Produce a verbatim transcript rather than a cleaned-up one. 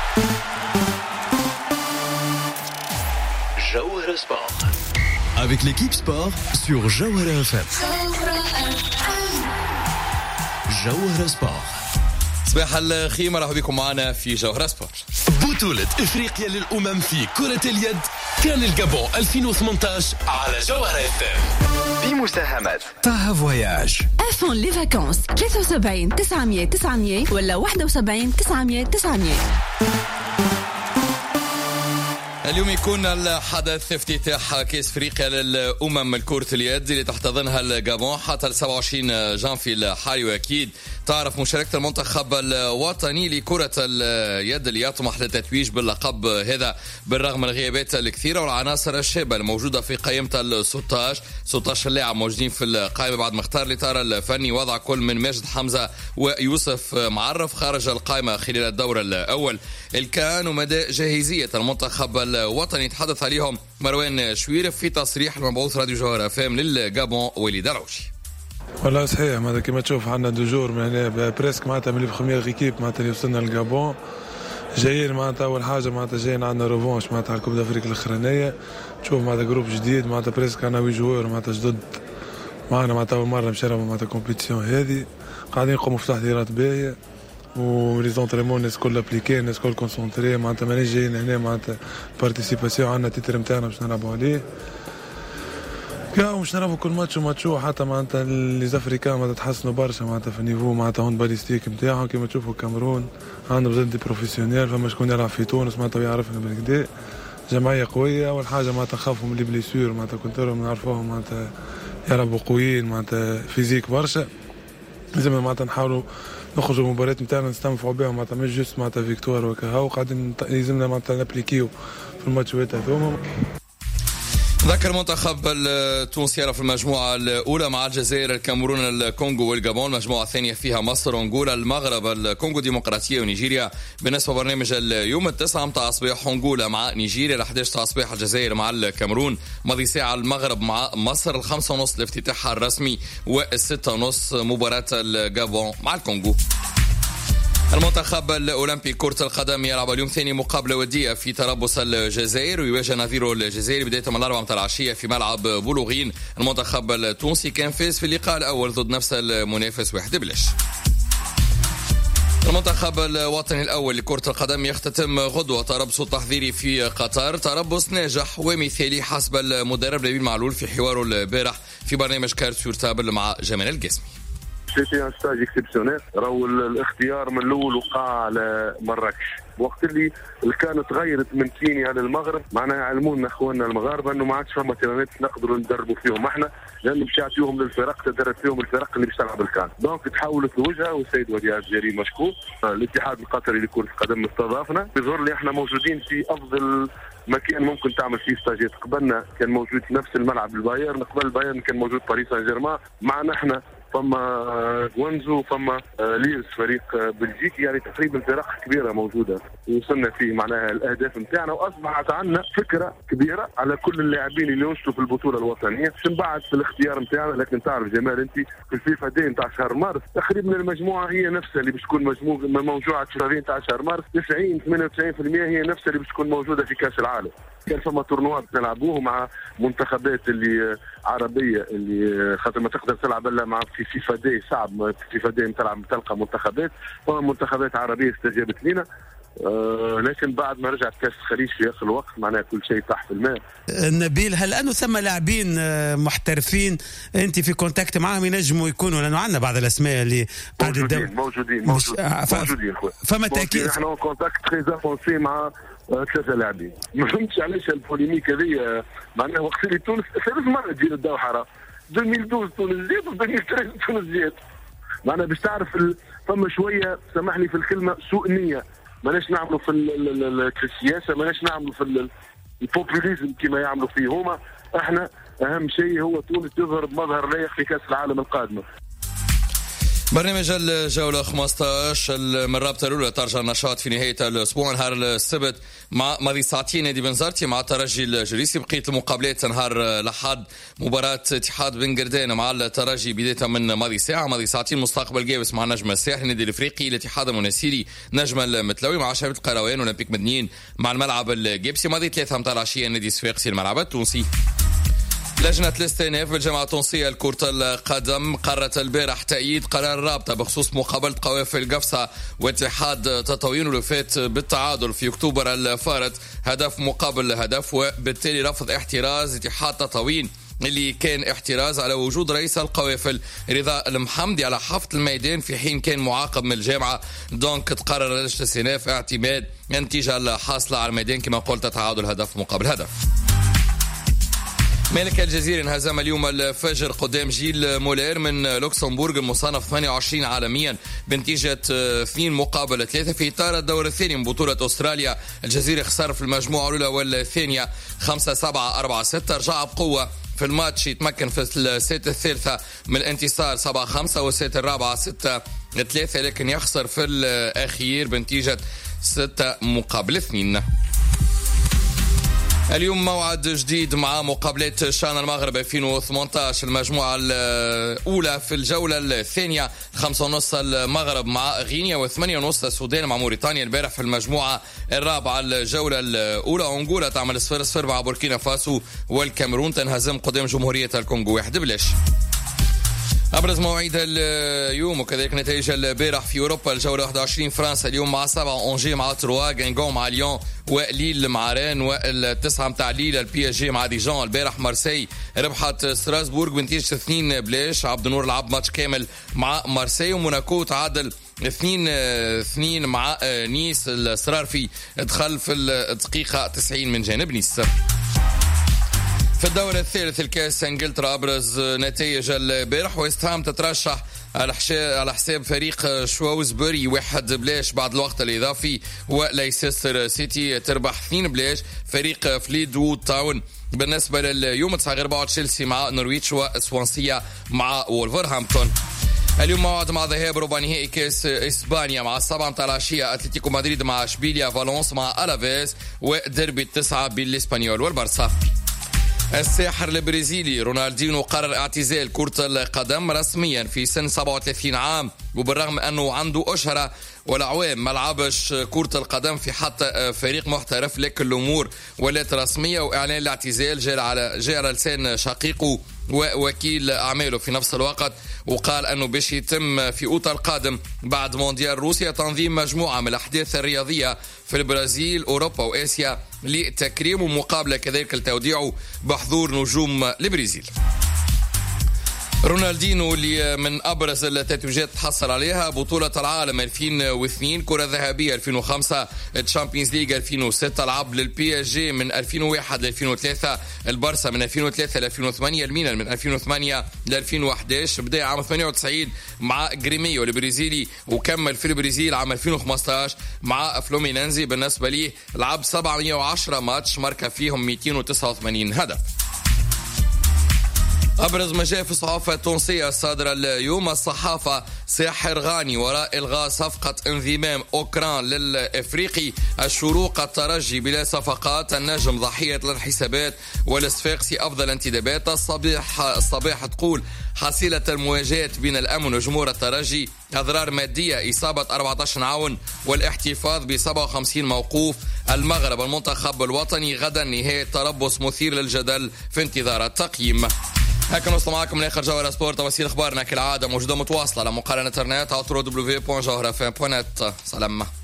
Jawhara Sport. Avec l'équipe sport sur Jawhara F M. Jawhara Sport. صباح الخير، مرحبا بكم معنا في جوهرة سبورت. بطولة إفريقيا للأمم في كرة اليد كان الجابون ألفين وثمانية عشر على جوهرة اف ام بمساهمة طه فواياج. افون لي فاكونس ثلاثة وسبعين تسعمية تسعمية ولا واحد وسبعين تسعمية تسعمية. اليوم يكون الحدث افتتاح كأس افريقيا للامم الكرة اليد اللي تحتضنها الجابون حتى سبعة وعشرين جانفي الحالي، واكيد تعرف مشاركة المنتخب الوطني لكرة اليد اللي يطمح للتتويج باللقب هذا بالرغم من الغيابات الكثيرة والعناصر الشابة الموجودة في قائمة ال ستة عشر ستة عشر لاعب موجودين في القائمة بعد ما اختار الإطار الفني وضع كل من ماجد حمزة ويوسف معرف خارج القائمة خلال الدور الأول. الكان ومدى جاهزية المنتخب الوطني تحدث عليهم مروان شويرف في تصريح المبعوث راديو جوهرة فام للجابون وليد العوشي. والله صحيح، ماذا كما تشوف عندنا دو جور من هنا بريسك معناتها من البخمير ايكيب معناتها اللي وصلنا للجابون جايين معناتها اول حاجه معناتها جايين عندنا ريفونش معناتها على كوب افريقيا الاخرانيه. تشوف معناتها جروب جديد معناتها بريسك عندنا وي جوور معناتها جدد معنا معناتها اول مره مشاركه معناتها كومبيتيسيون هذه قاعدين نقوموا في تحضيرات باهيه و لي زونطريمون الناس كل ابليكي الناس كل كونسونطري معناتها مانيش جايين هنا معناتها بارتيسيباسيون عندنا تيتر نتاعنا باش نلعبوا عليه كاو مش نلعبوا كل ماتش وماتشو حتى معناتها لي زافريكان معناتها تحسنوا برشا معناتها في النيفو معناتها هون باليستيك نتاعهم كيما تشوفوا الكاميرون عندهم بزاف دي بروفيسيونيل. فما شكون يلعب في تونس معناتها يعرفنا بالكدا جمعيه قويه. اول حاجه معناتها نخافوا من لي بليسيور معناتها كنت راهم نعرفوهم معناتها يلعبوا قويين معناتها فيزيك برشا. لازم معناتها نحاولوا نخرجوا المباريات نتاعنا نستنفعوا بها معناتها مش جوست معناتها فيكتوار وكا وقاعدين لازمنا معناتها نابليكيو في الماتشات هذوما. ذكر المنتخب التونسي في المجموعة الأولى مع الجزائر الكاميرون الكونغو والجابون. المجموعة الثانية فيها مصر أنغولا المغرب الكونغو الديمقراطية ونيجيريا. بالنسبة برنامج اليوم التسعة متاع الصباح أنغولا مع نيجيريا، الأحداش تاع الصباح الجزائر مع الكاميرون، ماضي ساعة المغرب مع مصر، الخمسة ونص الافتتاح الرسمي والستة ونص مباراة الجابون مع الكونغو. المنتخب الأولمبي كرة القدم يلعب اليوم ثاني مقابلة ودية في طرابلس الجزائر ويواجه نظيره الجزائر بداية من الأربعة متاع العشية في ملعب بولوغين. المنتخب التونسي كان فاز في اللقاء الأول ضد نفس المنافس واحد بلاش. المنتخب الوطني الأول لكرة القدم يختتم غدوة تربص التحضيري في قطر، تربص ناجح ومثالي حسب المدرب نبيل معلول في حواره البارح في برنامج كارت سورتابل مع جمال القاسمي. سيتي ان ستاج اكسبسيونيل. راهو الاختيار من الاول وقع على مراكش وقت اللي كانت تغيرت من كينيا للمغرب معناها علمونا اخواننا المغاربه انه ما عادش فما تيرانات نقدروا ندربوا فيهم احنا لانه باش يعطيوهم للفرق تدرب فيهم الفرق اللي باش تلعب الكان. دونك تحولت الوجهه والسيد ولي الجزائري مشكور. الاتحاد القطري لكره القدم استضافنا. يظهر لي احنا موجودين في افضل مكان ممكن تعمل فيه ستاجات. قبلنا كان موجود في نفس الملعب البايرن، قبل البايرن كان موجود باريس سان جيرمان، معنا احنا فما غوانزو فما ليرز فريق بلجيكي، يعني تقريبا فرق كبيره موجوده وصلنا فيه معناها الاهداف نتاعنا واصبحت عندنا فكره كبيره على كل اللاعبين اللي ينشطوا في البطوله الوطنيه. من بعد في الاختيار نتاعنا لكن تعرف جمال انت في الفيفا دي نتاع شهر مارس تقريبا المجموعه هي نفسها اللي باش تكون مجموعه موجوعه شهرين نتاع شهر مارس تسعين ثمانية وتسعين بالمئة هي نفسها اللي باش تكون موجوده في كاس العالم. كان فما تورنوات نلعبوه مع منتخبات اللي عربيه اللي خاطر ما تقدر تلعب الا مع في فيفا دي صعب في فيفا دي تلعب تلقى منتخبات فما منتخبات عربيه استجابت لنا. آه لكن بعد ما رجعت كاس الخليج في اخر الوقت معناها كل شيء تحت الماء. نبيل، هل انه ثم لاعبين محترفين انت في كونتاكت معهم ينجموا يكونوا لانه عندنا بعض الاسماء اللي موجودين موجودين موجودين ف... موجودين فما تاكيد احنا كونتاكت تري افونسي مع ثلاثه لاعبين. ما فهمتش علاش البوليميك هذه معناها وقت اللي تونس ثلاث مرات تجي للدوحه ألفين واثناشر تونس زيت و ألفين وثلاثة عشر تونس زيت معناها باش تعرف ال... فما شويه سامحني في الكلمه سوء نيه ماناش نعملوا في ال... في السياسه ماناش نعملوا في ال... البوبوليزم كما يعملوا فيه هما. احنا اهم شيء هو تونس تظهر بمظهر لايق في كاس العالم القادمه. برنامج الجولة خمسة عشر من رابطة الأولى ترجع النشاط في نهاية الأسبوع. نهار السبت مع ماضي ساعتين نادي بنزرتي مع ترجي الجريسي. بقية المقابلات نهار الأحد مباراة اتحاد بن قردان مع الترجي بداية من ماضي ساعة. ماضي ساعتين مستقبل جابس مع نجم الساحل. النادي الإفريقي الاتحاد المنسيري نجم المتلوي مع شباب القروان والأولمبيك مدنيين مع الملعب الجيبسي. ماضي ثلاثة متاع العشية النادي صفاقسي الملعب التونسي. لجنة الاستئناف بالجامعة التونسية لكرة القدم قررت البارح تأييد قرار الرابطة بخصوص مقابلة قوافل قفصة واتحاد تطاوين والوفات بالتعادل في أكتوبر الفارط هدف مقابل هدف، وبالتالي رفض احتراز اتحاد تطاوين اللي كان احتراز على وجود رئيس القوافل رضا المحمدي على حفظ الميدان في حين كان معاقب من الجامعة. دونك تقرر لجنة الاستئناف اعتماد النتيجة الحاصلة على الميدان كما قلت تعادل هدف مقابل هدف. ملك الجزيرة انهزم اليوم الفجر قدام جيل مولير من لوكسمبورغ المصنف ثمانية وعشرين عالميا بنتيجة اثنين مقابل ثلاثة في إطار الدور الثاني من بطولة أستراليا. الجزيرة خسر في المجموعة الأولى والثانية خمسة سبعة أربعة ستة. رجع بقوة في الماتش، يتمكن في السيت الثالثة من الانتصار سبعة خمسة والسيت الرابعة ستة ثلاثة، لكن يخسر في الأخير بنتيجة ستة مقابل اثنين. اليوم موعد جديد مع مقابلات شان المغرب ألفين وثمانية عشر المجموعة الأولى في الجولة الثانية. خمسة ونص المغرب مع غينيا وثمانية ونص السودان مع موريتانيا. البارح في المجموعة الرابعة الجولة الأولى أنغولا تعمل صفر صفر مع بوركينا فاسو، والكاميرون تنهزم قدام جمهورية الكونغو واحد بلاش. أبرز مواعيد اليوم وكذلك نتائج البارح في أوروبا. الجولة واحد وعشرين فرنسا اليوم مع سبعة، أونجي مع تروا، غينغون مع ليون، وليل مع رين، والتسعة متاع ليل البي اس جي مع ديجون. البارح مارسي ربحت ستراسبورغ بنتيجة اثنين بلاش. عبد النور لعب ماتش كامل مع مارسي، وموناكو تعادل اثنين اثنين مع نيس. الصرار في دخل في الدقيقة تسعين من جانب نيس. في الدور الثالث الكاس انجلترا ابرز نتائج البارح. ويست هام تترشح على حساب فريق شواوزبوري واحد بلاش بعد الوقت الاضافي، وليستر سيتي تربح اثنين بلاش فريق فليد وود تاون. بالنسبه لليوم تسعة غير بعد تشيلسي مع نورويتش وسوانسيا مع وولفرهامبتون. اليوم موعد مع ذهاب ربع نهائي كاس اسبانيا مع السبعة متاع العشية اتلتيكو مدريد مع اشبيليا، فالونس مع الافيس، وديربي التسعة بين الاسبانيول والبارسا. الساحر البرازيلي رونالدينو قرر اعتزال كرة القدم رسميا في سن سبعة وثلاثين عام، وبالرغم أنه عنده أشهر والأعوام ما لعبش كرة القدم في حتى فريق محترف، لكن الأمور ولات رسمية وإعلان الاعتزال جاء على جاء على لسان شقيقه ووكيل أعماله في نفس الوقت، وقال أنه باش يتم في أوتا القادم بعد مونديال روسيا تنظيم مجموعة من الأحداث الرياضية في البرازيل أوروبا وآسيا لتكريم ومقابلة كذلك لتوديعه بحضور نجوم البرازيل. رونالدينو اللي من أبرز التتويجات تحصل عليها بطولة العالم ألفين واثنين، كرة ذهبية ألفين وخمسة، الشامبيونز ليج ألفين وستة، لعب للبي اس جي من ألفين وواحد ل ألفين وثلاثة، البارسا من ألفين وثلاثة ل ألفين وثمانية، الميلان من ألفين وثمانية ل ألفين وأحد عشر، بداية عام ثمانية وتسعين مع غريميو البرازيلي، وكمل في البرازيل عام ألفين وخمسة عشر مع فلومينينزي. بالنسبة ليه لعب سبعمائة وعشرة ماتش، ماركة فيهم مئتين وتسعة وثمانين هدف. أبرز ما جاء في الصحافة التونسية الصادرة اليوم. الصحافة ساحر غاني وراء إلغاء صفقة انضمام أوكران للإفريقي، الشروق الترجي بلا صفقات، النجم ضحية للحسابات، والصفاقسي أفضل انتدابات. الصباح الصباح تقول حصيلة المواجهات بين الأمن وجمهور الترجي، أضرار مادية، إصابة أربعة عشر عون، والاحتفاظ ب سبعة وخمسين موقوف. المغرب المنتخب الوطني غدا نهاية تربص مثير للجدل في انتظار التقييم. هكا نوصل معكم لاخر جوهرة سبورت. توصيل اخبارنا كالعاده موجوده متواصله على مقال الانترنت على دبليو دبليو دبليو دوت جوهرة اف ام دوت نت. سلام.